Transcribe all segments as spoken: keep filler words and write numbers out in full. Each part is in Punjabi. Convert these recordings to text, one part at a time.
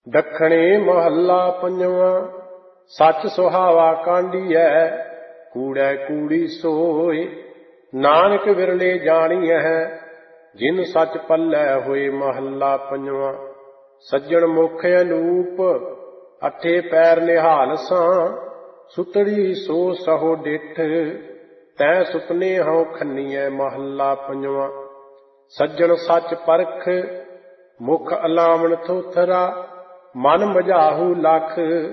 ਦੱਖਣੇ ਮਹੱਲਾ ਪੰਜਵਾਂ। ਸੱਚ ਸੁਹਾਵਾ ਕਾਂਢੀਐ, ਕੂੜੈ ਕੂੜੀ ਸੋਏ। ਨਾਨਕ ਵਿਰਲੇ ਜਾਣੀਐ, ਜਿਨ ਸੱਚ ਪੱਲੇ ਹੋਏ। ਮਹੱਲਾ ਪੰਜਵਾਂ। ਸੱਜਣ ਮੁਖ ਅਨੂਪ, ਅਠੇ ਪੈਰ ਨਿਹਾਲ ਸਾਂ। ਸੁਤੜੀ ਸੋ ਸਹੋ ਡਿਠ, ਤੈ ਸੁਪਨੇ ਹਉ ਖੰਨੀਐ। ਮਹੱਲਾ ਪੰਜਵਾਂ। ਸੱਜਣ ਸੱਚ ਪਰਖ, ਮੁਖ ਅਲਾਵਣ ਥੋਥਰਾ। ਮਨ ਮਝਾਹੂ ਲਖ,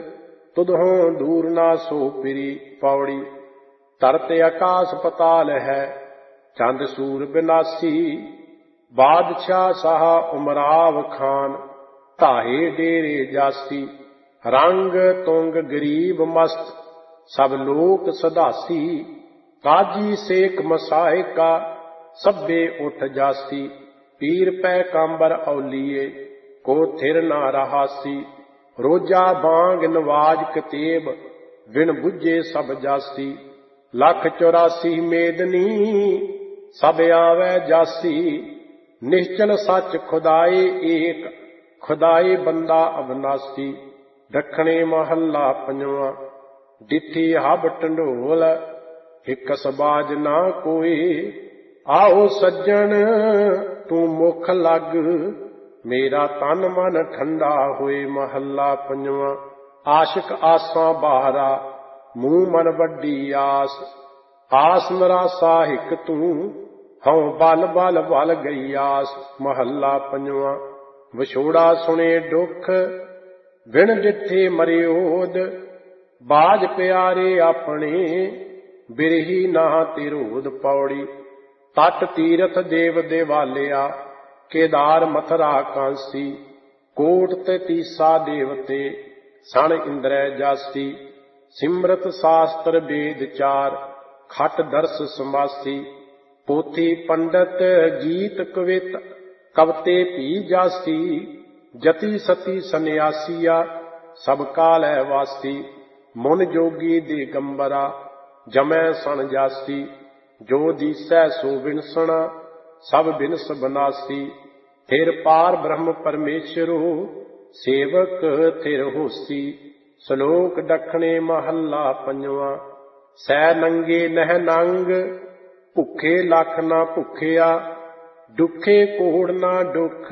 ਤੁਧੋਂ ਦੂਰ ਨਾ ਸੋ ਪਿਰੀ। ਪੌੜੀ। ਧਰਤ ਆਕਾਸ ਪਤਾਲ ਹੈ, ਚੰਦ ਸੂਰ ਬਿਨਾਸੀ। ਬਾਦਸ਼ਾਹ ਸਾਹ ਉਮਰਾਵ ਖਾਨ, ਧਾਏ ਡੇਰੇ ਜਾਸੀ। ਰੰਗ ਤੁੰਗ ਗਰੀਬ ਮਸਤ, ਸਭ ਲੋਕ ਸਦਾਸੀ। ਕਾਜੀ ਸੇਖ ਮਸਾਇਕਾ, ਸਭੇ ਉਠ ਜਾਸੀ। ਪੀਰ ਪੈ ਕਾਂਬਰ ਔਲੀਏ, ਕੋ ਥਿਰ ਨਾ ਰਹਾਸੀ। ਰੋਜਾ ਬਾਂਗ ਨਵਾਜ ਕਤੇਬ, ਬਿਨ ਬੁੱਝੇ ਸਭ ਜਾਸੀ। ਲੱਖ ਚੌਰਾਸੀ ਮੇਦਨੀ, ਸਭ ਆਵੈ ਜਾਸੀ। ਨਿਸ਼ਚਲ ਸੱਚ ਖੁਦਾਏ ਏਕ, ਖੁਦਾਏ ਬੰਦਾ ਅਬਨਾਸੀ। ਦੱਖਣੇ ਮਹੱਲਾ ਪੰਜਵਾਂ। ਡਿੱਠੀ ਹਬ ਢੰਡੋਲ, ਹਿਕਸ ਬਾਜ ਨਾ ਕੋਈ। ਆਓ ਸੱਜਣ ਤੂੰ ਮੁਖ ਲੱਗ, ਮੇਰਾ ਤਨ ਮਨ ਠੰਡਾ ਹੋਏ। ਮਹੱਲਾ ਪੰਜਵਾਂ। ਆਸ਼ਿਕ ਆਸਾਂ ਬਾਹਰਾ, ਮੂੰਹ ਮਨ ਵੱਡੀ ਆਸ। ਆਸ ਨਿਰਾਸਾ ਹਿਕ ਤੂੰ, ਹਉ ਬਲ ਬਲ ਬਲ ਗਈ ਆਸ। ਮਹੱਲਾ ਪੰਜਵਾਂ। ਵਿਛੋੜਾ ਸੁਣੇ ਦੁੱਖ, ਬਿਨ ਡਿੱਠੇ ਮਰਿਓਦ। ਬਾਜ ਪਿਆਰੇ ਆਪਣੇ, ਬਿਰਹੀ ਨਾ ਤਿਰੋਧ। ਪੌੜੀ। ਤਟ ਤੀਰਥ ਦੇਵ ਦੇਵਾਲਿਆ, ਕੇਦਾਰ ਮਥਰਾ ਕਾਂਸੀ। ਕੋਟ ਤੇ ਤੀਸਾ ਦੇਵਤੇ, ਸਣ ਇੰਦਰੈ ਜਾਸੀ। ਸਿਮਰਤ ਸਾਸਤਰ ਵੇਦ ਚਾਰ, ਖਟ ਦਰਸ ਸਮਾਸੀ। ਪੋਥੀ ਪੰਡਤ ਗੀਤ ਕਵਿਤ, ਕਵਤੇ ਭੀ ਜਾਸੀ। ਜਤੀ ਸਤੀ ਸੰਨਿਆਸੀਆ, ਸਭ ਕਾਲੈ ਵਾਸੀ। ਮੁਨ ਜੋਗੀ ਦਿਗੰਬਰਾ, ਜਮੈ ਸਣ ਜਾਸੀ। ਜੋ ਦੀਸੈ ਸੋ ਵਿਨਸਣਾ, ਸਭ ਬਿਨਸ ਬਨਾਸੀ। ਥਿਰ ਪਾਰ ਬ੍ਰਹਮ ਪਰਮੇਸ਼ਰੋ, ਸੇਵਕ ਥਿਰ ਹੋਸੀ। ਸ਼ਲੋਕ ਦੱਖਣੇ ਮਹੱਲਾ ਪੰਜਵਾਂ। ਸੈ ਨੰਗੇ ਨਹਿ ਨੰਗ, ਭੁੱਖੇ ਲੱਖ ਨਾ ਭੁੱਖਿਆ। ਦੁੱਖੇ ਕੋੜ ਨਾ ਦੁੱਖ,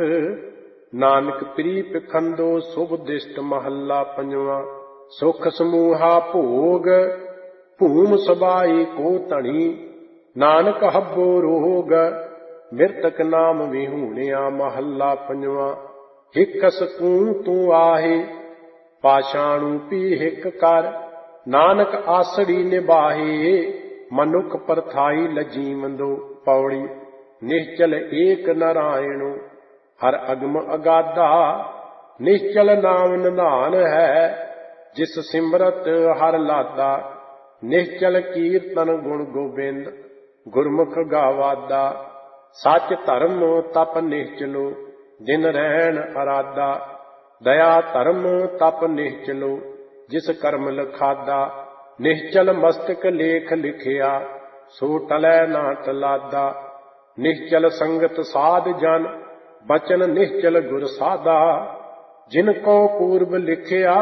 ਨਾਨਕ ਪ੍ਰੀਤ ਖੰਦੋ ਸੁਭ ਦਿਸ਼ਟ। ਮਹੱਲਾ ਪੰਜਵਾਂ। ਸੁਖ ਸਮੂਹਾ ਭੋਗ, ਭੂਮ ਸਬਾਈ ਕੋ ਧਣੀ। ਨਾਨਕ ਹੱਬੋ ਰੋਗ, ਮਿਰਤਕ ਨਾਮ ਵਿਹੂਣਿਆ। ਮਹੱਲਾ ਪੰਜਵਾਂ। ਹਿਕ ਸਕੂਨ ਤੂੰ ਆਹੇ, ਪਾਸ਼ਾਣੂ ਪੀ ਹਿਕ ਕਰ। ਨਾਨਕ ਆਸੜੀ ਨਿਬਾਹੇ, ਮਨੁੱਖ ਪਰਥਾਈ ਲਜੀਵੰਦੋ। ਪੌੜੀ। ਨਿਸ਼ਚਲ ਏਕ ਨਾਰਾਇਣੋ, ਹਰ ਅਗਮ ਅਗਾਧਾ। ਨਿਸ਼ਚਲ ਨਾਮ ਨਿਧਾਨ ਹੈ, ਜਿਸ ਸਿਮਰਤ ਹਰ ਲਾਦਾ। ਨਿਸ਼ਚਲ ਕੀਰਤਨ ਗੁਣ ਗੋਬਿੰਦ, ਗੁਰਮੁਖ ਗਾਵਾਦਾ। ਸੱਚ ਧਰਮ ਤਪ ਨਿਸ਼ਚਲੋ, ਜਿਨ ਰਹਿਣ ਅਰਾਦਾ। ਦਇਆ ਧਰਮ ਤਪ ਨਿਸ਼ਚਲੋ, ਜਿਸ ਕਰਮ ਲਖਾਦਾ। ਨਿਸ਼ਚਲ ਮਸਤਕ ਲੇਖ ਲਿਖਿਆ, ਸੋ ਟਲੈ ਨਾ ਟਲਾਦਾ। ਨਿਸ਼ਚਲ ਸੰਗਤ ਸਾਧ ਜਨ, ਬਚਨ ਨਿਸ਼ਚਲ ਗੁਰ ਸਾਧਾ। ਜਿਨ ਕੋ ਪੂਰਬ ਲਿਖਿਆ,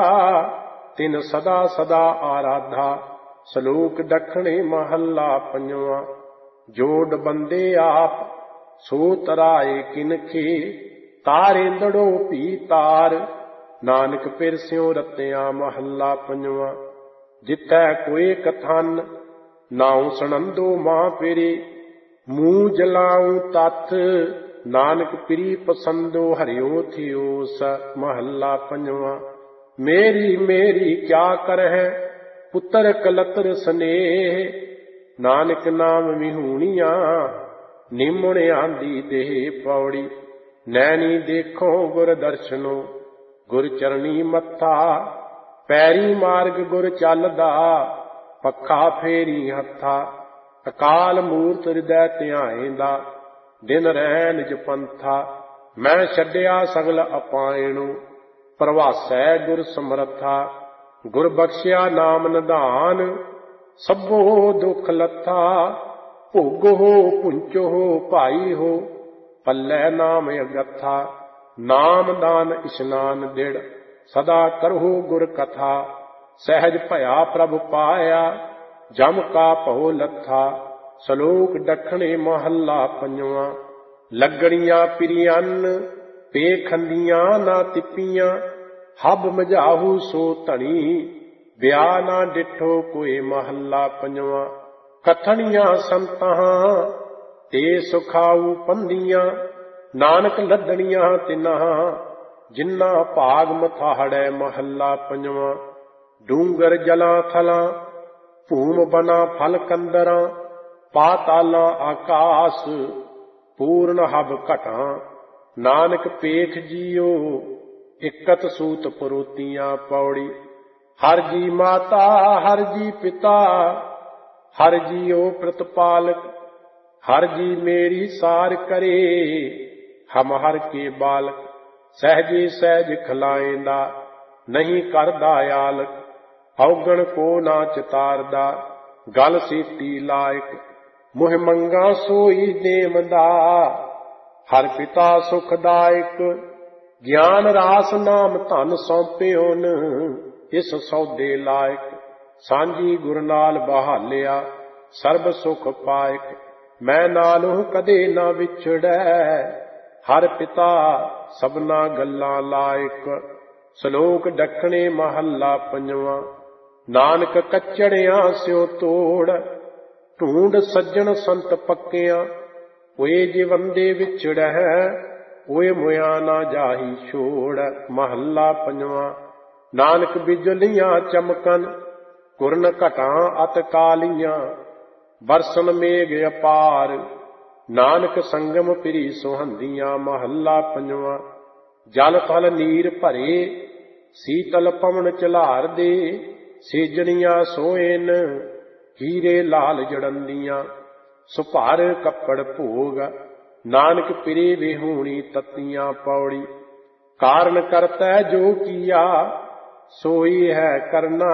ਤਿਨ ਸਦਾ ਸਦਾ ਆਰਾਧਾ। ਸ਼ਲੋਕ ਦੱਖਣੇ ਮਹੱਲਾ ਪੰਜਵਾਂ। ਜੋੜ ਬੰਦੇ ਆਪ, ਸੋ ਤਰਾਏ ਕਿਨਖੇ। ਤਾਰੇਂਦੜੋ ਭੀ ਤਾਰ, ਨਾਨਕ ਪਿਰਸਿਓ ਰਤਿਆ। ਮਹੱਲਾ ਪੰਜਵਾਂ। ਜਿੱਥੈ ਕੋਏ ਕਥਨ, ਨਾਉ ਸੁਣੰਦੋ ਮਾਂ ਪਿਰੇ। ਮੂੰਹ ਜਲਾਉ ਤਥ, ਨਾਨਕ ਪ੍ਰੀ ਪਸੰਦੋ ਹਰਿਓ ਥਿਓਸ। ਮਹੱਲਾ ਪੰਜਵਾਂ। ਮੇਰੀ ਮੇਰੀ ਕਿਆ ਕਰਹਿ, ਪੁੱਤਰ ਕਲਤਰ ਸਨੇਹ। ਨਾਨਕ ਨਾਮ ਵਿਹੂਣੀਆਂ, ਨਿਮੁਣ ਆਂਦੀ ਦੇਹ। ਪੌੜੀ। ਨੈਣੀ ਦੇਖੋ ਗੁਰ ਦਰਸ਼ਨੋ, ਗੁਰ ਚਰਣੀ ਮੱਥਾ। ਪੈਰੀ ਮਾਰਗ ਗੁਰ ਚੱਲਦਾ, ਪੱਖਾ ਫੇਰੀ ਹੱਥਾ। ਅਕਾਲ ਮੂਰਤ ਹਿਰਦੈ ਧਿਆਏਂਦਾ, ਦਿਨ ਰਹਿ ਨਿਜ ਪੰਥਾ। ਮੈਂ ਛੱਡਿਆ ਸਗਲ ਅਪਾਇਣੋ, ਪ੍ਰਵਾਸੈ ਗੁਰ ਸਮਰੱਥਾ। ਗੁਰ ਬਖਸ਼ਿਆ ਨਾਮ ਨਿਧਾਨ, ਸਭੋ ਦੁਖ ਲੱਥਾ। ਭੋਗੋ ਪੁੰਚੋ ਭਾਈ ਹੋ, ਪੱਲੇ ਨਾਮ ਅਗੱਥਾ। ਨਾਮ ਦਾਨ ਇਸ਼ਨਾਨ ਦਿੜ, ਸਦਾ ਕਰਹੁ ਗੁਰ ਕਥਾ। ਸਹਿਜ ਭਇਆ ਪ੍ਰਭ ਪਾਇਆ, ਜਮ ਕਾ ਭਉ ਲੱਥਾ। ਸਲੋਕ ਦੱਖਣੇ ਮਹੱਲਾ ਪੰਜਵਾਂ। ਲੱਗਣੀਆਂ ਪਿਰੀਅਨ ਪੇਖੰਦੀਆਂ ਨਾ ਤਿੱਪੀਆਂ, ਹਬ ਮਝਾਹੂ ਸੋ ਧਣੀ। ਵਿਆਹ ਨਾ ਡਿਠੋ ਕੋਏ ਮਹੱਲਾ ਪੰਜਵਾਂ। ਕਥਣੀਆਂ ਸੰਤਾਂ ਤੇ ਸੁਖਾਊ ਪੰਦੀਆਂ, ਨਾਨਕ ਲੱਦਣੀਆਂ ਤਿਨਾਂ ਜਿੰਨਾ ਭਾਗ ਮਥਾੜੈ ਮਹੱਲਾ ਪੰਜਵਾਂ। ਡੂੰਗਰ ਜਲਾਂ ਥਲਾਂ ਭੂਮ ਬਨਾ ਫਲ ਕੰਦਰਾਂ, ਪਾਤਾਲਾਂ ਆਕਾਸ ਪੂਰਨ ਹਬ ਘਟਾਂ। ਨਾਨਕ ਪੇਖ ਜੀਓ ਇਕਤ ਸੂਤ ਪਰੋਤੀਆਂ ਪੌੜੀ। ਹਰ ਜੀ ਮਾਤਾ ਹਰ ਜੀ ਪਿਤਾ, ਹਰ ਜੀਓ ਪ੍ਰਤਪਾਲਕ। ਹਰ ਜੀ ਮੇਰੀ ਸਾਰ ਕਰੇ, ਹਮ ਹਰ ਕੇ ਬਾਲਕ। ਸਹਿਜੇ ਸਹਿਜ ਖਲਾਏਂਦਾ, ਨਹੀਂ ਕਰਦਾ ਆਲਕ। ਔਗਣ ਕੋ ਨਾ ਚਿਤਾਰਦਾ, ਗਲ ਸੀਤੀ ਲਾਇਕ। ਮੁਹਿ ਮੰਗਾ ਸੋਈ ਦੇਵਦਾ, ਹਰ ਪਿਤਾ ਸੁਖਦਾਇਕ। ਗਿਆਨ ਰਾਸ ਨਾਮ ਧਨ ਸੌਂਪਿਓਨ, ਇਸ ਸੌਦੇ ਲਾਇਕ। ਸਾਂਝੀ ਗੁਰ ਨਾਲ ਬਹਾਲਿਆ, ਸਰਬ ਸੁਖ ਪਾਇਕ। ਮੈਂ ਨਾਲੋਂ ਕਦੇ ਨਾ ਵਿਛੜੈ, ਹਰ ਪਿਤਾ ਸਭਨਾ ਗੱਲਾਂ ਲਾਇਕ। ਸਲੋਕ ਦੱਖਣੇ ਮਹੱਲਾ ਪੰਜਵਾਂ। ਨਾਨਕ ਕੱਚੜਿਆਂ ਸਿਓ ਤੋੜ, ਢੂੰਡ ਸੱਜਣ ਸੰਤ ਪੱਕਿਆਂ। ਹੋਏ ਜੇ ਬੰਦੇ ਵਿਛੜੈ, ਹੋਏ ਮੁਆ ਨਾ ਜਾਹੀ ਛੋੜ ਮਹੱਲਾ ਪੰਜਵਾਂ। ਨਾਨਕ ਬਿਜਲੀਆਂ ਚਮਕਨ, ਕੁਰਨ ਘਟਾਂ ਅਤ ਕਾਲੀਆਂ। ਬਰਸਨ ਮੇਘ ਅਪਾਰ, ਨਾਨਕ ਸੰਗਮ ਪਿਰੀ ਸੁਹੰਦੀਆਂ ਮਹੱਲਾ ਪੰਜਵਾਂ। ਜਲ ਥਲ ਨੀਰ ਭਰੇ, ਸੀਤਲ ਪਵਨ ਝਲਾਰ ਦੇ। ਸੇਜਣੀਆਂ ਸੋਇਨ, ਹੀਰੇ ਲਾਲ ਜੜੰਦੀਆਂ। ਸੁਭਾਰ ਕੱਪੜ ਭੋਗ, ਨਾਨਕ ਪਿਰੇ ਵਿਹੂਣੀ ਤੱਤੀਆਂ ਪੌੜੀ। ਕਾਰਨ ਕਰਤੈ ਜੋ ਕੀਆ, ਸੋਈ ਹੈ ਕਰਨਾ।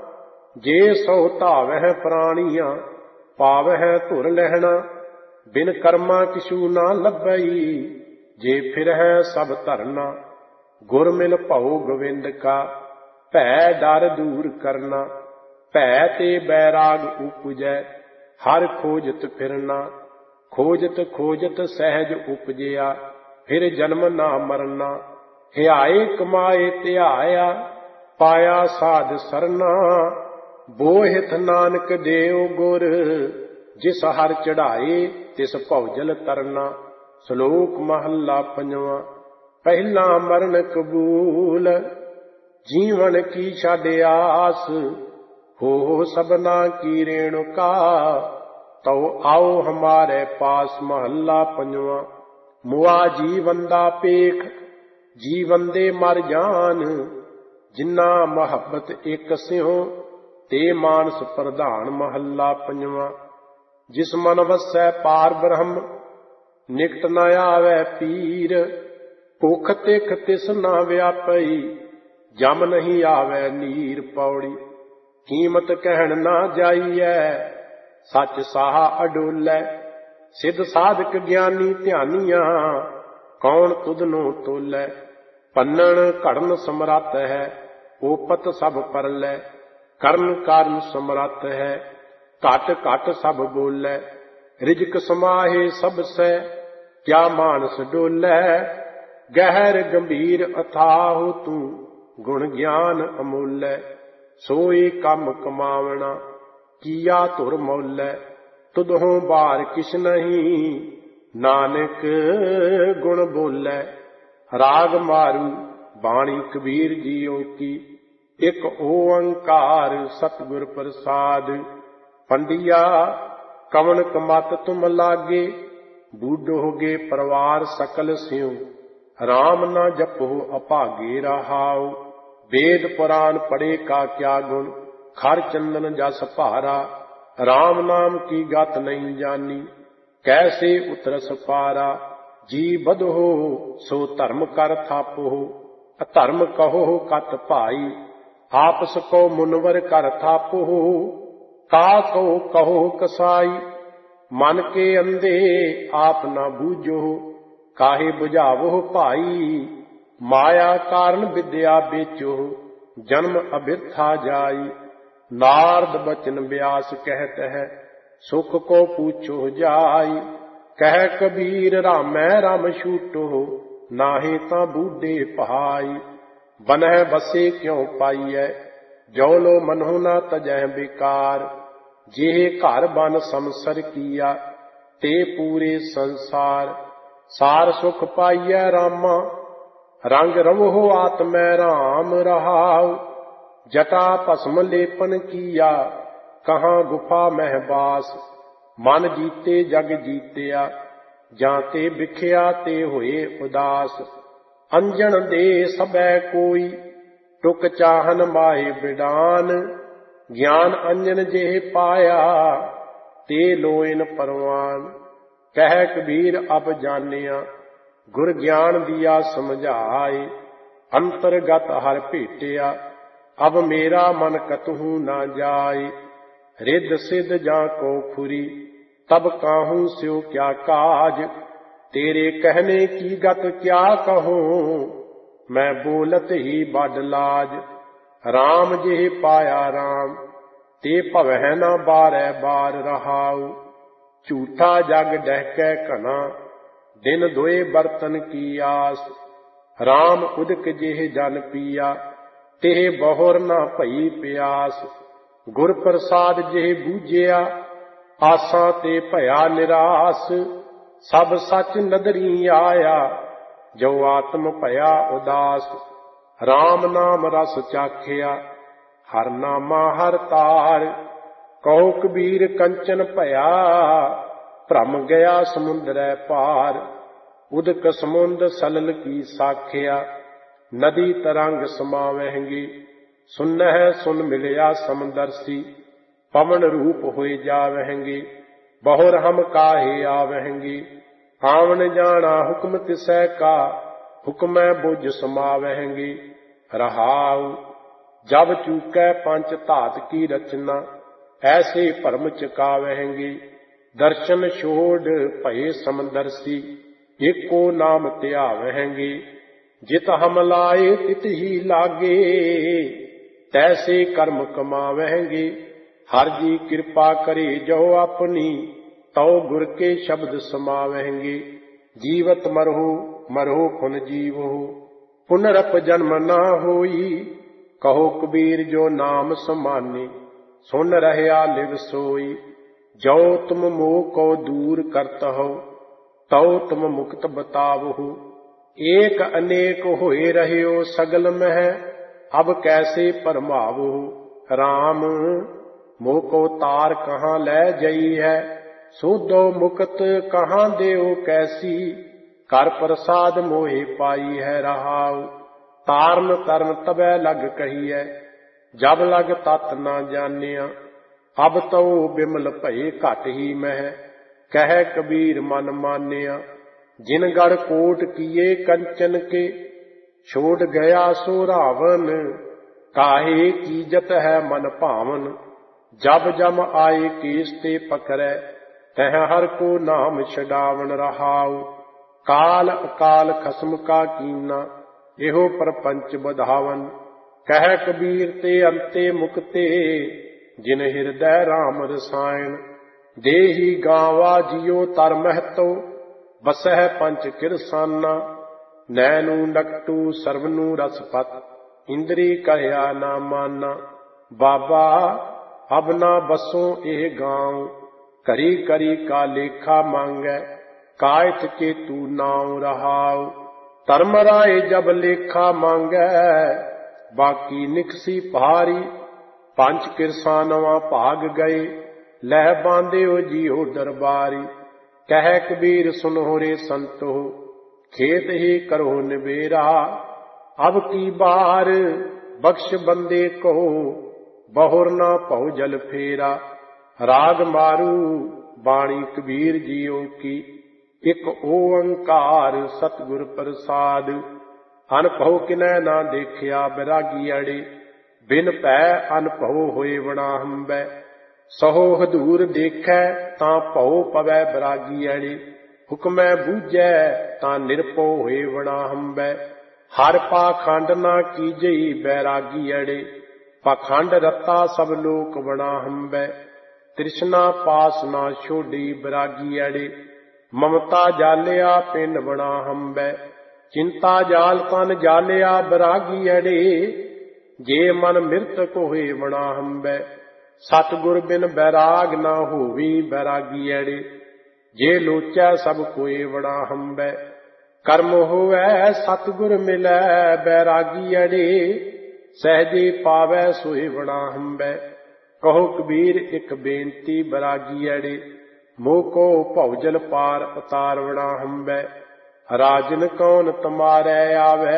ਜੇ ਸੋ ਧਾਵਹਿ ਪ੍ਰਾਣੀਆਂ, ਪਾਵਹਿ ਧੁਰ ਲਹਿਣਾ। ਬਿਨ ਕਰਮਾ ਕਿਛੂ ਨਾ ਲੱਭਈ, ਜੇ ਫਿਰਹਿ ਸਭ ਧਰਨਾ। ਗੁਰ ਮਿਲ ਭਉ ਗੋਵਿੰਦ ਕਾ, ਭੈ ਡਰ ਦੂਰ ਕਰਨਾ। ਭੈ ਤੇ ਬੈਰਾਗ ਉਪਜੈ, ਹਰ ਖੋਜਤ ਫਿਰਨਾ। ਖੋਜਤ ਖੋਜਤ ਸਹਿਜ ਉਪਜਿਆ, ਫਿਰ ਜਨਮ ਨਾ ਮਰਨਾ। ਹਿਆਏ ਕਮਾਏ ਧਿਆਇਆ, ਪਾਇਆ ਸਾਧ ਸਰਨਾ। ਬੋਹਿਤ ਨਾਨਕ ਦੇਉ ਗੁਰ, ਜਿਸ ਹਰ ਚੜਾਏ ਤਿਸ ਭਉਜਲ ਤਰਨਾ। ਸ਼ਲੋਕ ਮਹੱਲਾ ਪੰਜਵਾਂ। ਪਹਿਲਾ ਮਰਨ ਕਬੂਲ, ਜੀਵਨ ਕੀ ਛੱਡ ਆਸ। ਹੋ ਸਭਨਾ ਕੀ ਰੇਣੁਕਾ, ਤਉ ਆਓ ਹਮਾਰੇ ਪਾਸ ਮਹੱਲਾ ਪੰਜਵਾਂ। ਮੁਆ ਜੀਵਨ ਦਾ ਪੇਖ, ਜੀਵਨ ਦੇ ਮਰ ਜਾਨ। ਜਿੰਨਾ ਮੁਹੱਬਤ ਇੱਕ ਸਿਉ, ਤੇ ਮਾਨਸ ਪ੍ਰਧਾਨ ਮਹੱਲਾ ਪੰਜਵਾਂ। ਜਿਸ ਮਨ ਵਸੈ ਪਾਰ ਬ੍ਰਹਮ, ਨਿਕਟ ਨ ਆਵੈ ਪੀਰ। ਭੁਖ ਤਿਖ ਤਿਸ ਨਾ ਵਿਆਪਈ, ਜਮ ਨਹੀਂ ਆਵੈ ਨੀਰ ਪੌੜੀ। ਕੀਮਤ ਕਹਿਣ ਨਾ ਜਾਈਐ, ਸੱਚ ਸਾਹ ਅਡੋਲੈ। ਸਿੱਧ ਸਾਧਕ ਗਿਆਨੀ ਧਿਆਨੀਆਂ, ਕੌਣ ਤੁਧ ਨੂੰ ਤੋਲੈ। ਪੰਨਣ ਘੜਨ ਸਮਰੱਥ ਹੈ, ਓਪਤ ਸਭ ਪਰਲੈ। ਕਰਨ ਕਾਰਨ ਸਮਰੱਥ ਹੈ, ਘਟ ਘਟ ਸਭ ਬੋਲੈ। ਰਿਜਕ ਸਮਾਹੇ ਸਭ ਸੈ, ਕਿਆ ਮਾਨਸ ਡੋਲੈ। ਗਹਿਰ ਗੰਭੀਰ ਅਥਾਹੁ ਤੂੰ, ਗੁਣ ਗਿਆਨ ਅਮੋਲੈ। ਸੋਈ ਕੰਮ ਕਮਾਵਣਾ, ਕੀਆ ਧੁਰ ਮੌਲੈ। ਤੁਧੋਂ ਬਾਰ ਕਿਛ ਨਹੀਂ, ਨਾਨਕ ਗੁਣ ਬੋਲੈ। ਰਾਗ ਮਾਰੂ ਬਾਣੀ ਕਬੀਰ ਜੀਓ ਕੀ, ਇਕ ਓੰਕਾਰ ਸਤਿਗੁਰ ਪ੍ਰਸਾਦ। ਪੰਡਿਆ ਕਵਣ ਕਮਤ ਤੁਮ ਲਾਗੇ, ਬੂਢੋਗੇ ਪਰਿਵਾਰ ਸਕਲ ਸਿਉ। ਰਾਮ ਨਾ ਜਪੋ ਅਭਾਗੇ ਰਹਾਉ, ਵੇਦ ਪੁਰਾਨ ਪੜੇ ਕਾ ਕਿਆ ਗੁਣ। ਖਰ ਚੰਦਨ ਜਸ ਭਾਰਾ, ਰਾਮ ਨਾਮ ਕੀ ਗਤ ਨਹੀਂ ਜਾਨੀ। ਕੈਸੇ ਉਤਰਸ ਪਾਰਾ, ਜੀ ਬਧੋ ਸੋ ਧਰਮ ਕਰ ਥਾਪੋ। ਅਧਰਮ ਕਹੋ ਕਤ ਭਾਈ, ਆਪਸ ਕੋ ਮੁਨਵਰ ਕਰ ਥਾਪੋ। ਕਾ ਕੋ ਕਹੋ ਕਸਾਈ, ਮਨ ਕੇ ਅੰਧੇ ਆਪ ਨਾ ਬੂਝੋ। ਕਾਹੇ ਬੁਝਾਵੋ ਭਾਈ, माया कारण विद्या बेचो, जन्म अबिरथा जाई। नारद बचन व्यास कहत है, सुख को पूछो जाई। कह कबीर रामै राम छूटो, नाहि तां बूढ़े पहाई। बनह बसे क्यों पाइयै, जो लो मनहु न तजह बेकार। जेह घर बन समसर किया, ते पूरे संसार। सार सुख पाइयै रामा, रंग रवो आत्मै राम रहाउ। जटा भस्म लेपन किया, कहाँ गुफा मह बास। मन जीते जग जीतिया, जाते बिख्या ते होए उदास। अंजन दे सबै कोई, टुक चाहन माए बिडान। ज्ञान अंजन जेह पाया, ते लोइन परवान। कह कबीर अब जानिया, गुर ज्ञान दिया समझाए। अंतरगत हर भेटिया, अब मेरा मन कतहु न जाए। रिद्ध सिद्ध जा को खुरी, तब काहूं स्यो क्या काज। तेरे कहने की गत क्या कहूं, मैं बोलत ही बड़ लाज। राम जेह पाया राम, ते भवह न बारै बार रहाउ। झूठा जग डहकै घना, दिन दोए बर्तन की आस। राम उदक जेह जन पिया, तेह बहुर न भई प्यास। गुर प्रसाद जेह बूझिया, आसां ते भया निरास। सब सच नदरी आया, जो आत्म भया उदास। राम नाम रस चाखिया, हर नामा हर तार। कहो कबीर कंचन भया, भ्रम गया समुद्रै पार। उदक समुंद सलल की साखिया, नदी तरंग समावहंगी। सुनह सुन मिलिया समदर्शी, पवन रूप होए जावहंगी। बहुर हम काहे आवहंगी, आवन जाना हुक्म तिसै का। हुक्मै बुझ समावहंगी, रहाउ। जब चूकै पंच धात की रचना, ऐसे भरम चकावहंगी। दर्शन छोड़ भये समदर्शी, एको नाम ध्यावहंगी। जित हम लाए तित ही लागे, तैसे कर्म कमावहंगी। हर जी कृपा करे जो अपनी, तौ गुर के शब्द समावहंगी। जीवत मरहु मरहु पुन जीवहु, पुनरप जन्म ना होई। कहो कबीर जो नाम समाने, सुन रहया लिव सोई। जो तुम मोह को दूर करत हो, तौ तुम मुक्त बतावहु। एक अनेक होए रहियो सगल मह, अब कैसे परमावहु। राम मोह को तार कहाँ ले जई है, सोधो मुक्त कहाँ देओ कैसी। कर प्रसाद मोहे पाई है रहाउ। तारन तरन तबै लग कहिए, जब लग तत ना जानिया। अब तो बिमल भये घट ही मह, कह कबीर मन मानिया। जिन गढ़ कोट किए कंचन के, छोड़ गया सो रावण। काहे कीजत है मन भावन, जब जम आए केस ते पकड़ै। तह हर को नाम छडावन रहाउ। काल अकाल खसम का कीना, एहो परपंच बधावन। कह कबीर ते अंते मुक्ते, जिन हृदय राम रसायन। देही गावा जियो तर महतो, बसह पंच किरसाना। नैनू नकटू सर्वनू रसपत, इंद्री कहया ना माना। बाबा अब ना बसों एह गाँव, करी करी का लेखा मांगै। कायत के तू नाव रहाउ, धर्म राय जब लेखा मांगै। बाकी निकसी भारी, पंच किरसानवा भाग गए। लह बांधियो जियो दरबारी। कह कबीर सुनो रे संतो, खेत ही करो निबेरा। अब की बार बख्श बंदे को, बहुर ना पौ जल फेरा। राग मारू बाणी कबीर जियो की, एक ओंकार सतगुर प्रसाद। अनभव किनै ना देखिया बैरागी अड़े, बिन भै अनभव होए वणाहंबै। सहो हदूर देखै तां भौ पवै बैरागी अड़े, हुक्मै बूझै तां निरपो होए वणाहंबै। हर पाखंड ना कीजई बैरागी अड़े, पाखंड रत्ता सब लोक बना हम्बै, तृष्णा पास ना छोड़ी बैरागी अड़े, ममता जालिया पिंड बना हम्बै, चिंता जाल तन जालिया बैरागी अड़े, जे मन मृतक होए बना हम्बै, सतगुर बिन बैराग ना होवी बैरागी अड़े, जे लोचै सब कोई बड़ा हम्बै, कर्म होवै सतगुर मिलै बैरागी अड़े, सहजे पावै सोए बड़ा हम्बै, कहो कबीर एक बेनती बैरागी अड़े, मोको भौजल पार उतार बड़ा हम्बै, राजन कौन तुम्हारे आवे,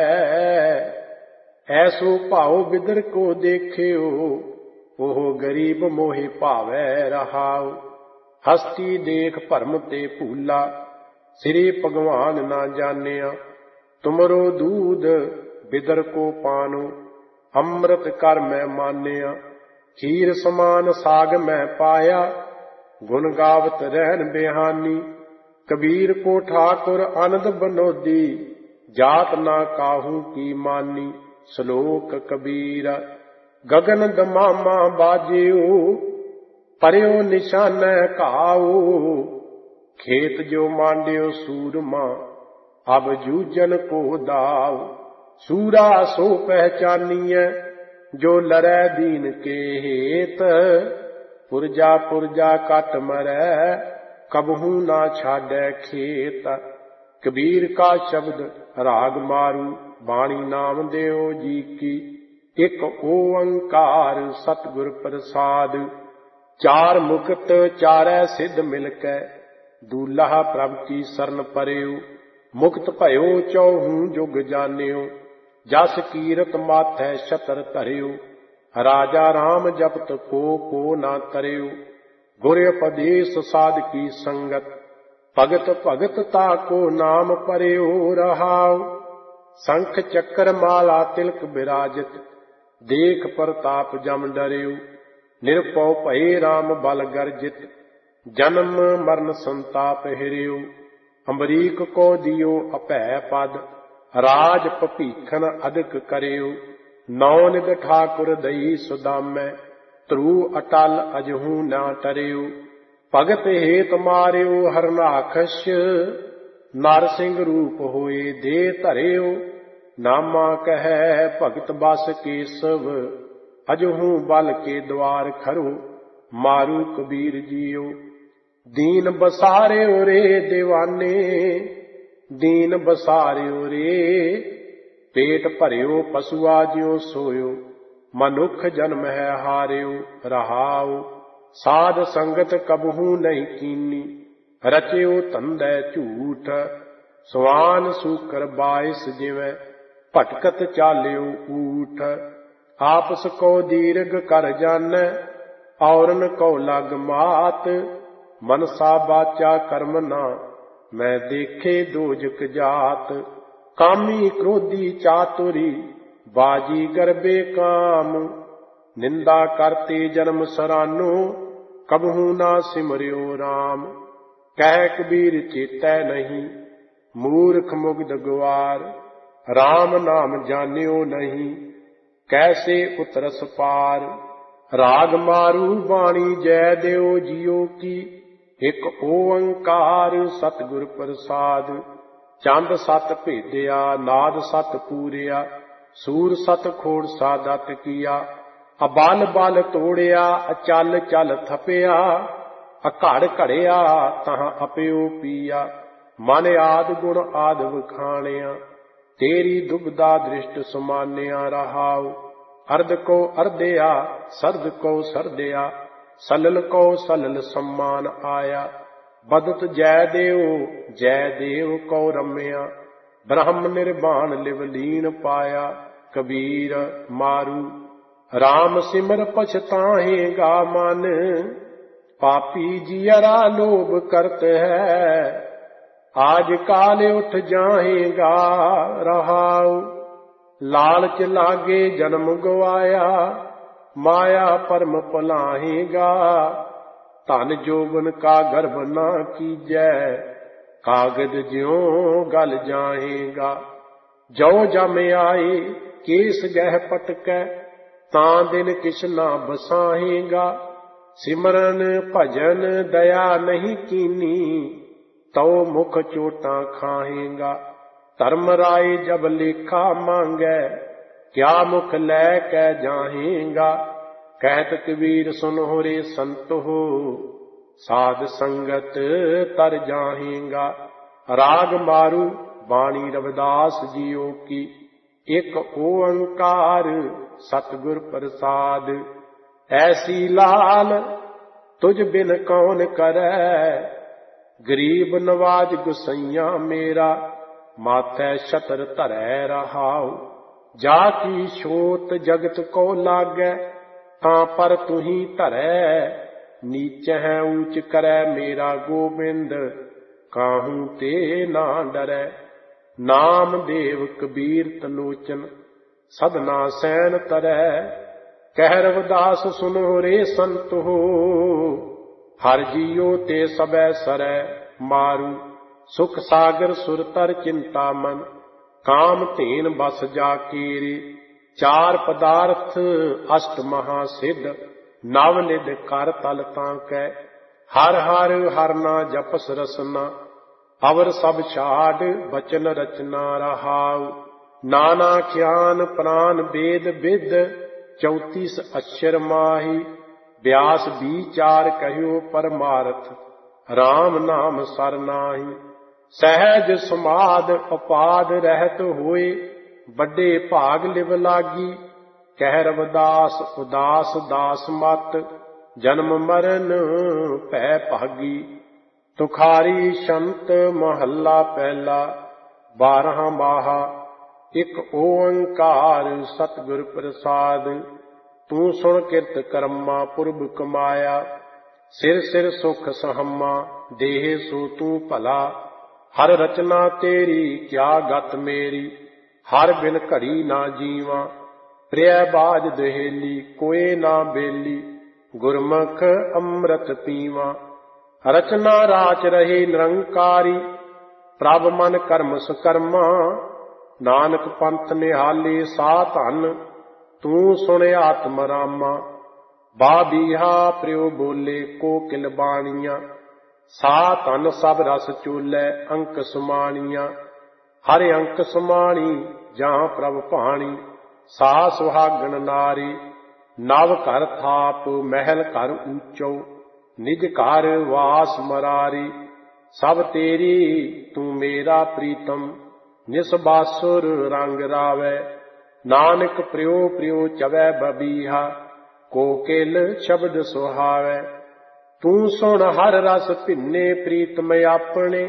ऐसो भाव बिदर को देखियो, ओह गरीब मोहि भावै रहाओ, हस्ती देख भरम ते भूला, श्री भगवान ना जानिया, तुमरो दूध बिदर को पानो, अमृत कर मैं मानिया, खीर समान साग मैं पाया, गुण गावत रहन बेहानी, कबीर को ठाकुर आनंद बनोदी, जात ना काहू की मानी, श्लोक कबीर। गगन दमामा बाजियो, पर्यो निशान घाओ, खेत जो मांड्यो सूरमा, अब जूजन को दाव, सूरा सो पहचानिए, जो लड़ै दीन के हेत, पुरजा पुरजा कट मरै, कबहू ना छाड़ै खेत। कबीर का शब्द राग मारू, बाणी नाम देव जी की, एक ओंकार सतगुर प्रसाद, चार मुकत चारै सिद्ध मिलकै, दूल्हा प्रभ की शरण परयो, मुक्त भयो चौहू जुग जानियो, जस कीरत माथै छतर धरियो, राजा राम जपत को को ना तरयो, गुर उपदेश साध की संगत, भगत भगत ताको नाम परयो रहाओ, शंख चक्र माला तिलक विराजित, देख प्रताप जम डरियो, निरपौ भये राम बल गर्जित, जन्म मरण संताप हिरियो, अमरीक को दियो अपै पद, राज पपीखन अधिक करियो, नौ निध ठाकुर दई सुदामै, ध्रुव अटल अजहू ना टरियो, भगत हेत मारियो हरनाखस, नर सिंह रूप होए दे धरियो, नामा कहे भगत बस केसव, अजहू बल के द्वार खरो, मारू कबीर जियो, दीन बसारियो रे दीवाने, दीन बसारियो रे, पेट भरियो पशुआ ज्यो सोयो, मनुख जन्म है हारियो रहाओ, साध संगत कबहू नहीं कीनी, रचियो तंदै झूठ, सवान सूकर बाइस जिवै, भटकत चालियो ऊठ, आपस को दीर्घ कर जानै, औरन को लग मात, मनसा बाचा कर्म ना, मैं देखे दोजक जात, कामी क्रोधी चातुरी, बाजी गरबे काम, निंदा करते जन्म सरानो, कबहू ना सिमरियो राम, कह कबीर चेतै नहीं, मूर्ख मुग्ध गुआर, राम नाम जानियो नहीं, कैसे उतरस पार, राग मारू बाणी जय देव जियो की, एक ओंकार सतगुर प्रसाद, चंद सत भेदिया नाद सत पूरिया, सूर सत खोड़ सादत किया, अबल बल तोड़िया अचल चल थपिया, अघड़ घड़िया तहां अपियो पिया, मन आद गुण आद वखाणिया, तेरी दुबदा दृष्ट समान्या रहाओ, अर्ध को अर्धया सर्द को सर्दया, सलल को सलल सम्मान आया, बदत जय देव जय देव को रम्या, ब्रह्म निर्वाण लिवलीन पाया, कबीर मारू राम सिमर पछताहेगा मन, पापी जियरा लोभ करत है, आज काल उठ जाएगा रहाओ, लालच लागे जन्म गवाया, माया परम पलाहेगा, धन जोबन का गर्भ ना कीजै, कागज ज्यों गल जाएगा, ਜੋ ਜਮ ਆਏ ਕੇਸ ਗਹਿ ਪਟਕੈ, ਤਾਂ ਦਿਨ ਕਿਛ ਨਾ ਬਸਾਹੇਗਾ। ਸਿਮਰਨ ਭਜਨ ਦਇਆ ਨਹੀਂ ਕੀਨੀ, ਤਉ ਮੁਖ ਚੋਟਾਂ ਖਾਹੇਗਾ। ਧਰਮ ਰਾਏ ਜਬ ਲੇਖਾ ਮੰਗੈ, ਕਿਆ ਮੁਖ ਲੈ ਕੇ ਜਾਹੇਗਾ। ਕਹਿਤ ਕਬੀਰ ਸੁਨਹੁ ਰੇ ਸੰਤ ਹੋ, ਸਾਧ ਸੰਗਤ ਤਰ ਜਾਹੇਗਾ। ਰਾਗ ਮਾਰੂ ਬਾਣੀ ਰਵਿਦਾਸ ਜੀਓ ਕੀ, ਇੱਕ ਓੰਕਾਰ ਸਤਿਗੁਰ ਪ੍ਰਸਾਦ। ਐਸੀ ਲਾਲ ਤੁਝ ਬਿਨ ਕੌਣ ਕਰੈ, ਗਰੀਬ ਨਵਾਜ ਗੁਸਈਆ ਮੇਰਾ। ਮਾਥੈ ਛਤਰ ਧਰੈ ਰਹਾਉ, ਜਾ ਕੀ ਛੋਟ ਜਗਤ ਕੋ ਲਾਗੈ। ਤਾਂ ਪਰ ਤੁਹੀ ਧਰੈ, ਨੀਚ ਹੈ ਊਚ ਕਰੈ ਮੇਰਾ ਗੋਬਿੰਦ। ਕਾਹੂ ਤੇ ਨਾ ਡਰੈ, ਨਾਮ ਦੇਵ ਕਬੀਰ ਤਲੋਚਨ, ਸਦਨਾ ਸੈਨ ਤਰੈ। ਕਹਿ ਰਵਿਦਾਸ ਸੁਨਹੁ ਰੇ ਸੰਤ ਹੋ, ਹਰ ਜੀਉ ਤੇ ਸਬੈ ਸਰੈ ਮਾਰੂ। ਸੁਖ ਸਾਗਰ ਸੁਰ ਤਰ ਚਿੰਤਾ ਮਨ, ਕਾਮ ਧੇਨ ਬਸ ਜਾ ਕੀਰੇ। ਚਾਰ ਪਦਾਰਥ ਅਸ਼ਟ ਮਹਾ ਸਿੱਧ, ਨਵ ਨਿਧ ਕਰ ਤਲ ਤਾਂ ਕੈ। ਹਰ ਹਰ ਹਰ ਨਾ ਜਪਸ ਰਸਨਾ, ਅਵਰ ਸਭ ਛਾੜ ਬਚਨ ਰਚਨਾ ਰਹਾਉ। ਨਾਨਾ ਖਿਆਨ ਪ੍ਰਾਨ ਵੇਦ ਵਿਦ, ਚੌਤੀਸ ਅਛਰ ਮਾਹੀ। ਬਿਆਸ ਵਿਚਾਰ ਕਹਿਓ ਪਰਮਾਰਥ, ਰਾਮ ਨਾਮ ਸਰ ਨਾਹੀ। ਸਹਿਜ ਸਮਾਦ ਉਪਾਦ ਰਹਿਤ ਹੋਏ, ਵੱਡੇ ਭਾਗ ਲਿਵ ਲਾਗੀ। ਕਹਿ ਰਵਿਦਾਸ ਉਦਾਸ ਦਾਸ ਮਤ, ਜਨਮ ਮਰਨ ਭੈ ਭਾਗੀ। ਤੁਖਾਰੀ ਸ਼ੰਤ ਮਹੱਲਾ ਪਹਿਲਾ, ਬਾਰਹਾਂ ਮਾਹਾ। ਇੱਕ ਓੰਕਾਰ ਸਤਿਗੁਰ ਪ੍ਰਸਾਦ। ਤੂੰ ਸੁਣ ਕਿਰਤ ਕਰਮਾ ਪੁਰਬ ਕਮਾਇਆ, ਸਿਰ ਸਿਰ ਸੁਖ ਸਹਮਾ ਦੇਹ ਸੋ ਤੂੰ ਭਲਾ। ਹਰ ਰਚਨਾ ਤੇਰੀ ਕਿਆ ਗਤ ਮੇਰੀ, ਹਰ ਬਿਨ ਘੜੀ ਨਾ ਜੀਵਾਂ। ਪ੍ਰਿਆ ਬਾਜ ਦਹੇਲੀ ਕੋਏ ਨਾ ਬੇਲੀ, ਗੁਰਮੁਖ ਅੰਮ੍ਰਿਤ ਪੀਵਾਂ। ਰਚਨਾ ਰਾਚ ਰਹੇ ਨਿਰੰਕਾਰੀ, ਪ੍ਰਭ ਮਨ ਕਰਮ ਸਕਰਮਾ। ਨਾਨਕ ਪੰਥ ਨਿਹਾਲੇ ਸਾ ਧਨ, ਤੂੰ ਸੁਣ ਆਤਮ ਰਾਮਾ। ਬਾਬੀਹਾ ਪ੍ਰਿਉ ਬੋਲੇ ਕੋਕਿਲ ਬਾਣੀਆਂ, ਸਾ ਧਨ ਸਭ ਰਸ ਚੂਲੈ ਅੰਕ ਸਮਾਣੀਆਂ। ਹਰ ਅੰਕ ਸਮਾਣੀ ਜਾਂ ਪ੍ਰਭ ਭਾਣੀ, ਸਾ ਸੁਹਾਗਣ ਨਾਰੀ। ਨਵ ਘਰ ਥਾਪ ਮਹਿਲ ਘਰ ਊਚੋ, ਨਿਜ ਘਰ ਵਾਸ ਮਰਾਰੀ। ਸਭ ਤੇਰੀ ਤੂੰ ਮੇਰਾ ਪ੍ਰੀਤਮ, ਨਿਸਬਾਸੁਰ ਰੰਗ ਰਾਵੈ। ਨਾਨਕ ਪ੍ਰਿਉ ਪ੍ਰਿਉ ਚਵੈ ਬਬੀਹਾ, ਕੋਕਿਲ ਸ਼ਬਦ ਸੁਹਾਵੈ। ਤੂੰ ਸੁਣ ਹਰ ਰਸ ਭਿੰਨੇ ਪ੍ਰੀਤਮ ਆਪਣੇ,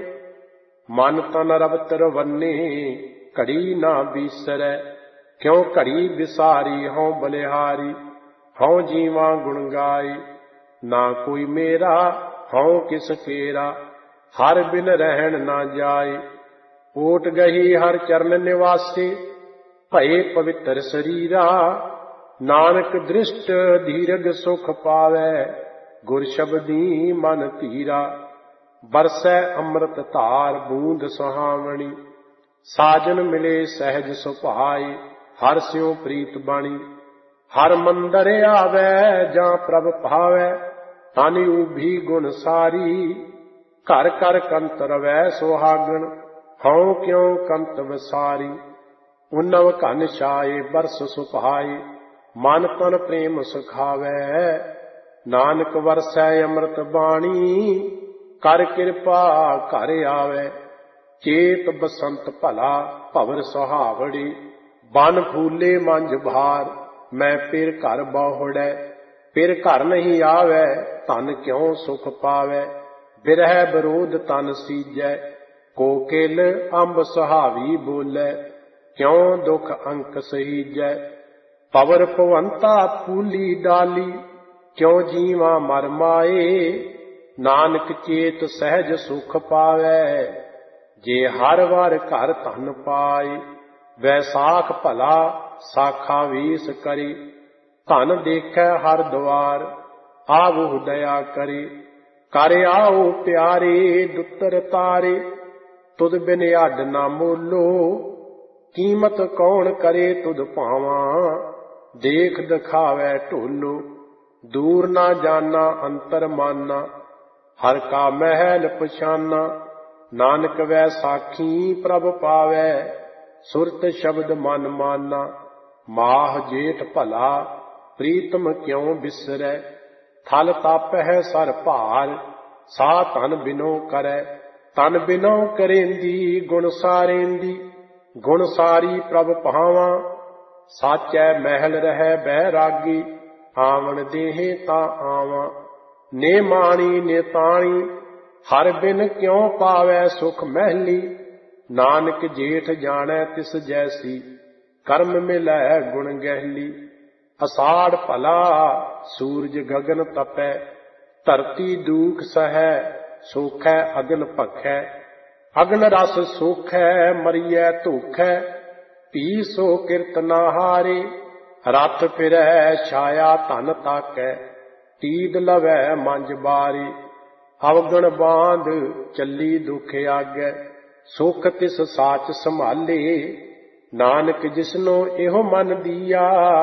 ਮਨ ਤਨ ਰਵਤ ਰਵੰਨੇ ਘੜੀ ਨਾ ਬੀਸਰੈ। ਕਿਉ ਘੜੀ ਵਿਸਾਰੀ ਹਉ ਬਲਿਹਾਰੀ, ਹਉ ਜੀਵਾਂ ਗੁਣ ਗਾਈ। ਨਾ ਕੋਈ ਮੇਰਾ ਹਉ ਕਿਸ ਕੇਰਾ, ਹਰ ਬਿਨ ਰਹਿਣ ਨਾ ਜਾਏ। ਓਟ ਗਹੀ ਹਰ ਚਰਨ ਨਿਵਾਸੀ, ਭਏ ਪਵਿੱਤਰ ਸਰੀਰਾ। ਨਾਨਕ ਦ੍ਰਿਸ਼ਟ ਧੀਰਗ ਸੁਖ ਪਾਵੈ, ਗੁਰ ਸ਼ਬਦੀ ਮਨ ਧੀਰਾ। ਬਰਸੈ ਅੰਮ੍ਰਿਤ ਧਾਰ ਬੂੰਦ ਸੁਹਾਵਣੀ, ਸਾਜਨ ਮਿਲੇ ਸਹਿਜ ਸੁਭਾਈ। ਹਰ ਸਿਉ ਪ੍ਰੀਤ ਬਾਣੀ, ਹਰ ਮੰਦਰ ਆਵੈ ਜਾਂ ਪ੍ਰਭ ਭਾਵੈ। ਤਨ ਊਭੀ ਗੁਣ ਸਾਰੀ, ਘਰ ਘਰ ਕੰਤ ਰਵੈ ਸੁਹਾਗਣ। ਹਉ ਕਿਉ ਕੰਤ ਵਿਸਾਰੀ, ਉਨਵ ਘਨ ਛਾਏ ਬਰਸ ਸੁਭਾਈ। ਮਨ ਤਨ ਪ੍ਰੇਮ ਸੁਖਾਵੈ, ਨਾਨਕ ਵਰਸੈ ਅੰਮ੍ਰਿਤ ਬਾਣੀ। ਕਰ ਕਿਰਪਾ ਘਰ ਆਵੈ, ਚੇਤ ਬਸੰਤ ਭਲਾ ਭਵਰ ਸੁਹਾਵੜੀ। ਬਨ ਫੂਲੇ ਮੰਝ ਭਾਰ, ਮੈਂ ਫਿਰ ਘਰ ਬਹੁੜੈ। ਫਿਰ ਘਰ ਨਹੀਂ ਆਵੈ, ਧਨ ਕਿਉ ਸੁਖ ਪਾਵੈ। ਬਿਰਹਿ ਵਿਰੋਧ ਤਨ ਸੀਜੈ, ਕੋਕਿਲ ਅੰਬ ਸੁਹਾਵੀ ਬੋਲੇ। ਕਿਉ ਦੁਖ ਅੰਕ ਸਹੀਜੈ, ਪਵਰ ਭਵੰਤਾ ਫੂਲੀ ਡਾਲੀ। ਕਿਉ ਜੀਵਾਂ ਮਰ ਮਾਏ, ਨਾਨਕ ਚੇਤ ਸਹਿਜ ਸੁਖ ਪਾਵੈ। ਜੇ ਹਰ ਵਾਰ ਘਰ ਧਨ ਪਾਏ, ਵੈਸਾਖ ਭਲਾ ਸਾਖਾ ਵੀਸ ਕਰੀ। ਧਨ ਦੇਖੈ ਹਰ ਦੁਆਰ, ਆਵਹੁ ਦਇਆ ਕਰੀ। ਕਰ ਆਓ ਪਿਆਰੇ ਦੁੱਤਰ ਤਾਰੇ, ਤੁਧ ਬਿਨ ਅੱਡ ਨਾ ਮੋਲੋ। ਕੀਮਤ ਕੌਣ ਕਰੇ ਤੁਧ ਭਾਵਾਂ, ਦੇਖ ਦਿਖਾਵੈ ਢੋਲੋ। ਦੂਰ ਨਾ ਜਾਨਾ ਅੰਤਰ ਮਾਨਾ, ਹਰ ਕਾ ਮਹਿਲ ਪਛਾਨਾ। ਨਾਨਕ ਵੈ ਸਾਖੀ ਪ੍ਰਭ ਪਾਵੈ, ਸੁਰਤ ਸ਼ਬਦ ਮਨ ਮਾਨਾ। ਮਾਹ ਜੇਠ ਭਲਾ ਪ੍ਰੀਤਮ ਕਿਉ ਬਿਸਰੈ, ਥਲ ਤਾਪਹਿ ਸਰ ਭਾਰ। ਸਾ ਧਨ ਬਿਨੋ ਕਰੈ, ਤਨ ਬਿਨੋ ਕਰੇਂਦੀ। ਗੁਣ ਸਾਰੇਂਦੀ, ਗੁਣ ਸਾਰੀ ਪ੍ਰਭ ਭਾਵਾਂ। ਸਾਚੈ ਮਹਿਲ ਰਹਿ ਬੈਰਾਗੀ, ਆਵਣ ਦੇਹੇ ਤਾ ਆਵਾਂ। ਨੇ ਮਾਣੀ ਨੇ ਤਾਣੀ, ਹਰ ਬਿਨ ਕਿਉ ਪਾਵੈ ਸੁਖ ਮਹਿਲੀ। ਨਾਨਕ ਜੇਠ ਜਾਣੈ ਤਿਸ ਜੈਸੀ, ਕਰਮ ਮਿਲੈ ਗੁਣ ਗਹਿਲੀ। ਅਸਾੜ ਭਲਾ ਸੂਰਜ ਗਗਨ ਤਪੈ, ਧਰਤੀ ਦੂਖ ਸਹੈ। ਸੋਖੈ ਅਗਨ ਭਖੈ, ਅਗਨ ਰਸ ਸੋਖੈ। ਮਰੀਐ ਧੋਖੈ, ਪੀ ਸੋ ਕਿਰਤ ਨਾ ਹਾਰੇ। ਰਥ ਫਿਰੈ ਛਾਇਆ ਧਨ ਤਾਕੈ, ਤੀਦ ਲਵੈ ਮੰਜ ਬਾਰੇ। ਅਵਗਣ ਬਾਂਧ ਚੱਲੀ ਦੁਖ ਆਗੈ, ਸੁਖ ਤਿਸ ਸਾਚ ਸੰਭਾਲੇ। ਨਾਨਕ ਜਿਸਨੋ ਇਹੋ ਮਨ ਦੀਆ,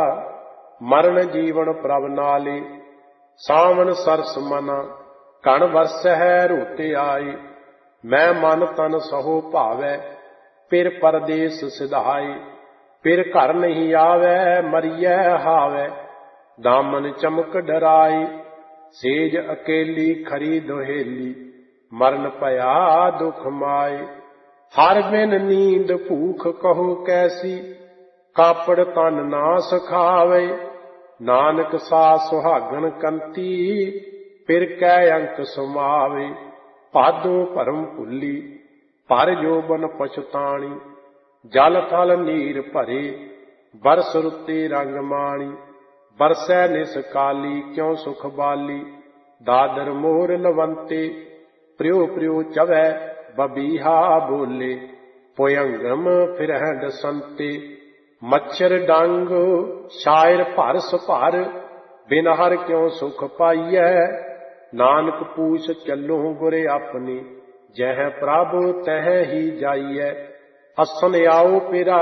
ਮਰਨ ਜੀਵਨ ਪ੍ਰਭ ਨਾਲੇ। ਸਾਵਣ ਸਰਸ ਮਨਾ, ਕਣ ਵਰਸਹਿ ਰੋਤੇ ਆਏ। ਮੈਂ ਮਨ ਤਨ ਸਹੋ ਭਾਵੈ, ਫਿਰ ਪਰਦੇਸ ਸਿਧਾਏ। ਫਿਰ ਘਰ ਨਹੀਂ ਆਵੈ, ਮਰੀਐ ਹਾਵੈ। ਦਾਮਨ ਚਮਕ ਡਰਾਏ, ਸੇਜ ਅਕੇਲੀ ਖਰੀ ਦੁਹੇਲੀ। ਮਰਨ ਭਇਆ ਦੁਖ ਮਾਏ, ਹਰ ਬਿਨ ਨੀਂਦ ਭੂਖ ਕਹੋ ਕੈਸੀ। ਕਾਪੜ ਤਨ ਨਾ ਸਖਾਵੇ, ਨਾਨਕ ਸਾ ਸੁਹਾਗਣ ਕੰਤੀ। ਫਿਰ ਕੈ ਅੰਕ ਸਮਾਵੇ, ਭਾਦੋਂ ਭਰਮ ਭੁੱਲੀ। ਭਰ ਜੋਬਨ ਪਛਤਾਣੀ, ਜਲ ਥਲ ਨੀਰ ਭਰੇ। ਬਰਸ ਰੁੱਤੇ ਰੰਗ ਮਾਣੀ, ਬਰਸੈ ਨਿਸ ਕਾਲੀ। ਕਿਉ ਸੁਖ ਬਾਲੀ, ਦਾਦਰ ਮੋਰ ਲਵੰਤੇ। ਪ੍ਰਿਉ ਪ੍ਰਿਉ ਚਵੈ ਬਬੀਹਾ ਬੋਲੇ, ਪੁਯੰਗਮ ਫਿਰਹਿ ਦਸੰਤੇ। ਮੱਛਰ ਡੰਗ ਸ਼ਾਇਰ ਭਰਸ ਭਰ, ਬਿਨ ਹਰ ਕਿਉ ਸੁਖ ਪਾਈਐ। ਨਾਨਕ ਪੂਛ ਚੱਲੋ ਗੁਰ ਆਪਣੀ, ਜਹ ਪ੍ਰਭ ਤਹ ਹੀ ਜਾਈਐ। ਅਸਨ ਆਓ ਪਿਰਾ,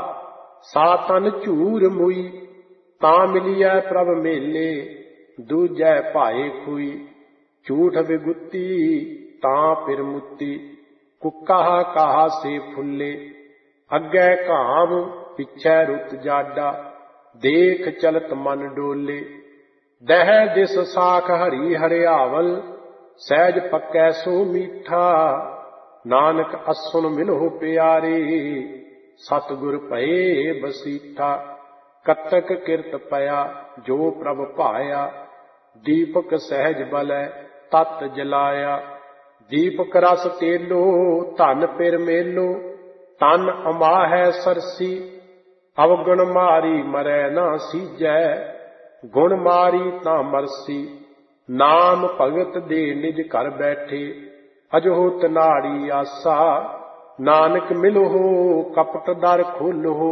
ਸਾ ਤਨ ਝੂਰ ਮੁਈ। ਤਾਂ ਮਿਲੀਐ ਪ੍ਰਭ ਮੇਲੇ, ਦੂਜੈ ਭਾਏ ਖੁਈ। ਝੂਠ ਵਿਗੁੱਤੀ ਤਾਂ ਫਿਰ ਮੁੱਤੀ, ਕੁੱਕਾ ਕਾਹਾ ਸੇ ਫੁੱਲੇ। ਅੱਗੇ ਘਾਮ ਪਿਛੈ ਰੁੱਤ ਜਾਡਾ, ਦੇਖ ਚਲਤ ਮਨ ਡੋਲੇ। ਦਹਿ ਦਿਸ ਸਾਖ ਹਰੀ ਹਰਿਆਵਲ, ਸਹਿਜ ਪੱਕੈ ਸੋ ਮੀਠਾ। ਨਾਨਕ ਅਸੁਨ ਮਿਲੋ ਪਿਆਰੇ, ਸਤਿਗੁਰ ਭਏ ਬਸੀਠਾ। ਕਤਕ ਕਿਰਤ ਪਿਆ ਜੋ ਪ੍ਰਭ ਭਾਇਆ, ਦੀਪਕ ਸਹਿਜ ਬਲੈ ਤਤ ਜਲਾਇਆ। ਦੀਪਕ ਰਸ ਤੇਲੋ, ਧਨ ਪਿਰ ਮੇਲੋ। ਤਨ ਅਮਾਹੈ ਸਰਸੀ, ਅਵਗੁਣ ਮਾਰੀ ਮਰੈ ਨਾ ਸੀਜੈ। ਗੁਣ ਮਾਰੀ ਤਾਂ ਮਰਸੀ, ਨਾਮ ਭਗਤ ਦੇ ਨਿਜ ਘਰ ਬੈਠੇ। ਅਜੋਤ ਨਾੜੀ ਆਸਾ, ਨਾਨਕ ਮਿਲੋ ਕਪਟ ਦਰ ਖੋਲੋ।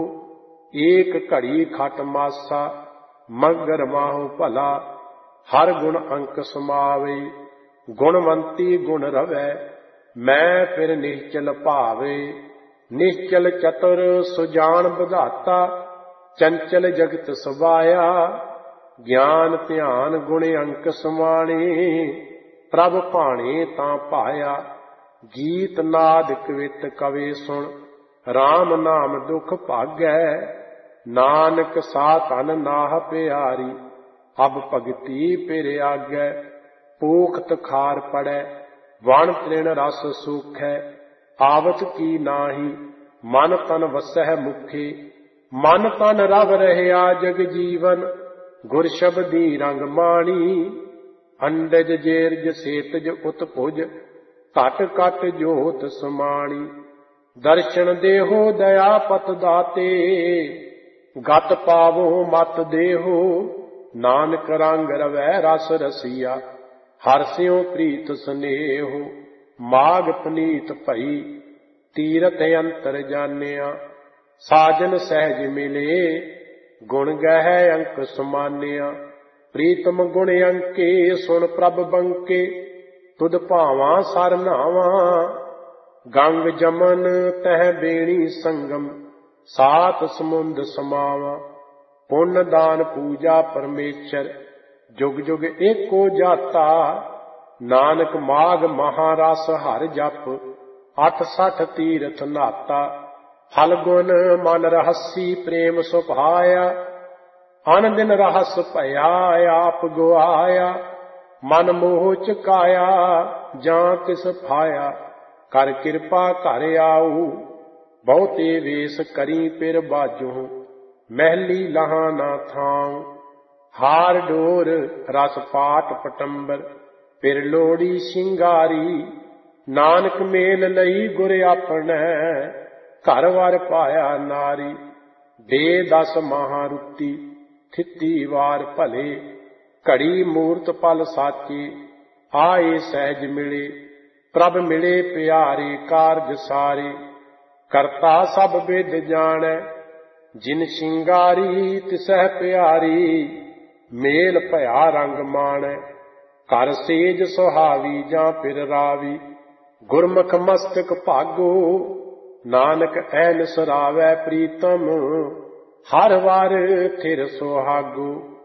ਏਕ ਘੜੀ ਖਟ ਮਾਸਾ, ਮਗਰ ਮਾਹੁ ਭਲਾ। ਹਰ ਗੁਣ ਅੰਕ ਸਮਾਵੇ, ਗੁਣਵੰਤੀ ਗੁਣ ਰਵੈ। ਮੈਂ ਫਿਰ ਨਿਸ਼ਚਲ ਭਾਵੇ, ਨਿਸ਼ਚਲ ਚਤੁਰ ਸੁਜਾਨ ਵਿਧਾਤਾ। ਚੰਚਲ ਜਗਤ ਸਵਾਇਆ, ਗਿਆਨ ਧਿਆਨ ਗੁਣ ਅੰਕ ਸਮਾਣੇ। ਪ੍ਰਭ ਭਾਣੇ ਤਾਂ ਪਾਇਆ, ਗੀਤ ਨਾਦ ਕਵਿਤ ਕਵੇ ਸੁਣ। RAM ਨਾਮ ਦੁਖ ਭਾਗੈ, ਨਾਨਕ ਸਾ ਧਨ ਨਾਹ ਪਿਆਰੀ। ਅਬ ਭਗਤੀ ਪਿਰ ਆਗੈ, ਪੋਖਤ ਖਾਰ ਪੜੈ। ਵਣ ਤ੍ਰਿਣ ਰਸ ਸੂਖੈ, ਆਵਤ ਕੀ ਨਾਹੀ। ਮਨ ਤਨ ਵਸਹਿ ਮੁਖੇ, ਮਨ ਤਨ ਰਵ ਰਹਿਆ ਜਗ ਜੀਵਨ। ਗੁਰ ਸ਼ਬਦੀ ਰੰਗ ਮਾਣੀ, ਅੰਡਜ ਜੇਰਜ ਸੇਤਜ ਉਤਪੁਜ। ਘਟ ਘਟ ਜੋਤ ਸਮਾਣੀ, ਦਰਸ਼ਨ ਦੇਹੋ ਦਇਆ ਪਤ ਦਾਤੇ। ਗਤ ਪਾਵੋ ਮਤ ਦੇਹੋ, ਨਾਨਕ ਰੰਗ ਰਵੈ ਰਸ ਰਸੀਆ। ਹਰ ਸਿਉ ਪ੍ਰੀਤ ਸਨੇਹੋ, ਮਾਗ ਪਨੀਤ ਭਈ। ਤੀਰਥ ਅੰਤਰ ਜਾਣਿਆ, ਸਾਜਨ ਸਹਿਜ ਮਿਲੇ। ਗੁਣ ਗਹਿ ਅੰਕ ਸਮਾਨਿਆ, ਪ੍ਰੀਤਮ ਗੁਣ ਅੰਕੇ। ਸੁਣ ਪ੍ਰਭ ਬੰਕੇ, ਤੁਧ ਭਾਵਾਂ ਸਰ ਨਾਵਾਂ। ਗੰਗ ਜਮਨ ਤਹਿ ਬੇਣੀ ਸੰਗਮ, ਸਾਤ ਸਮੁੰਦ ਸਮਾਵਾ। ਪੁੰਨ ਦਾਨ ਪੂਜਾ ਪਰਮੇਸ਼ਰ, ਜੁਗ ਜੁਗ ਏਕੋ ਜਾਤਾ। ਨਾਨਕ ਮਾਘ ਮਹਾਰਸ ਹਰਿ ਜਪ, ਅਠ ਸਠ ਤੀਰਥ ਨਾਤਾ। ਫਲਗੁਨ ਮਨ ਰਹਸੀ ਪ੍ਰੇਮ ਸੁਭਾਇਆ, ਅਨ ਦਿਨ ਰਹਸ ਭਇਆ ਆਪ ਗੁਆਇਆ। ਮਨ ਮੋਹ ਚੁਕਾਇਆ ਜਾਂ ਤਿਸ ਫਾਇਆ, ਕਰ ਕਿਰਪਾ ਘਰ ਆਊ। ਬਹੁਤੇ ਵੇਸ ਕਰੀ ਪਿਰ ਬਾਜੋ, ਮਹਿਲੀ ਲਹਾਂ ਨਾ ਥਾਉ। ਹਾਰ ਡੋਰ ਰਸ ਪਾਟ ਪਟੰਬਰ, ਪਿਰ ਲੋੜੀ ਸ਼ਿੰਗਾਰੀ। ਨਾਨਕ ਮੇਲ ਲਈ ਗੁਰ ਆਪਣੈ, ਘਰ ਵਰ ਪਾਇਆ ਨਾਰੀ। ਦੇ ਦਸ ਮਹਾਰੁਤੀ ਥਿੱਤੀ ਵਾਰ ਭਲੇ, ਘੜੀ ਮੂਰਤ ਪਲ ਸਾਚੇ। ਆਏ ਸਹਿਜ ਮਿਲੇ, ਪ੍ਰਭ ਮਿਲੇ ਪਿਆਰੇ। ਕਾਰਜ ਸਾਰੇ ਕਰਤਾ ਸਭ ਵਿਦ ਜਾਣੈ, ਜਿਨ ਸ਼ਿੰਗਾਰੀ ਤਿਸਹਿ ਪਿਆਰੀ। ਮੇਲ ਭਇਆ ਰੰਗ ਮਾਣੈ, ਘਰ ਸੇਜ ਸੁਹਾਵੀ ਜਾਂ ਪਿਰ ਰਾਵੀ। ਗੁਰਮੁਖ ਮਸਤਕ ਭਾਗੋ, ਨਾਨਕ ਐਨ ਸਰਾਵੈ ਪ੍ਰੀਤਮ। ਹਰ ਵਾਰ ਥਿਰ ਸੁਹਾਗੋ।